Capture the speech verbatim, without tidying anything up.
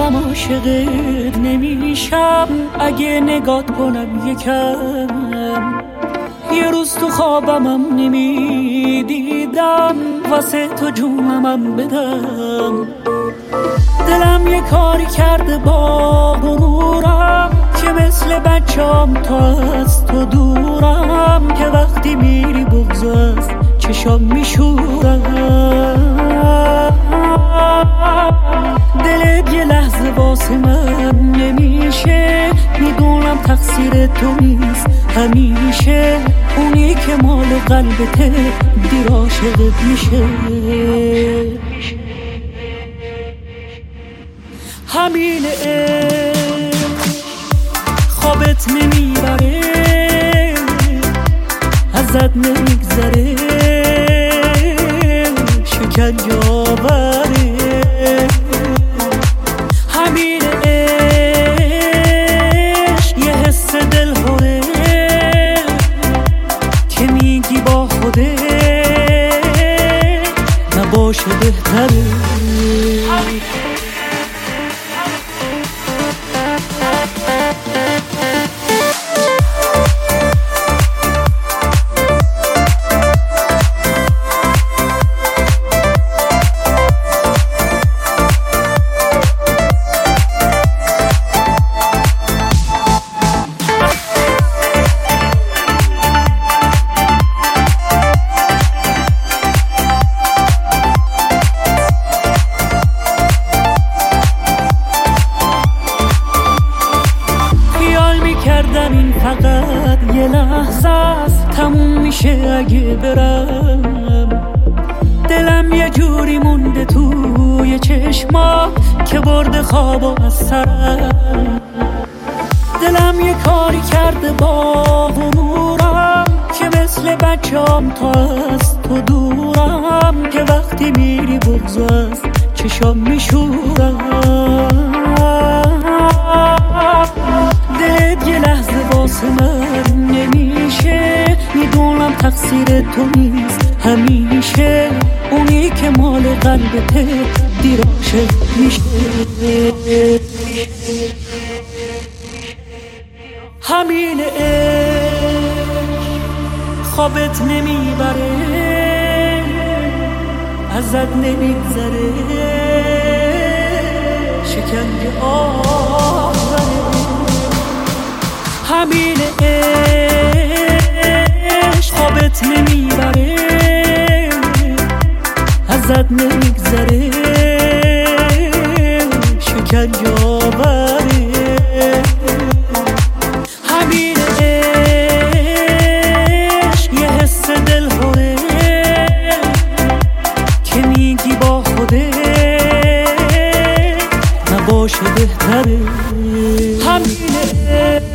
شبم عاشقت نمیشم اگه نگات کنم یکم. یه روز تو خوابمم نمیدیدم واسه تو جونمم بدم. دلم یه کاری کرده با غرورم که مثل بچه‌ام تا از تو دورم، که وقتی میری بغض از چشام میشورم. دلت یه لحظه واسه من نمیشه، میدونم تقصیر تو نیست همیشه. اونی که مال قلبته دیر عاشقت میشه. همین عشق خوابت نمیبره، ازت نمیگذره، شکنجه آوره. همین عشق یه حس دلهوره که میگی با خوده نباشه بهتره. این فقط یه لحظه است، تموم میشه اگه برم. دلم یه جوری مونده توی چشمات که برده خوابو از سرم. دلم یه کاری کرده با غرورم که مثل بچه‌ام تا از تو دورم، که وقتی میری بغض از چشام میشورم. دلت یه لحظه واسه من نمیشه، میدونم تقصیر تو نیست همیشه. اونی که مال قلبته دیر عاشق میشه. همین عشق خوابت نمیبره، ازت نمیگذره، شکنجه آوره. همین عشق خوابت نمیبره، ازت نمیگذره، شکنجه آوره. همین عشق یه حس دلهوره که میگی با خوده نباشه بهتره. همین عشق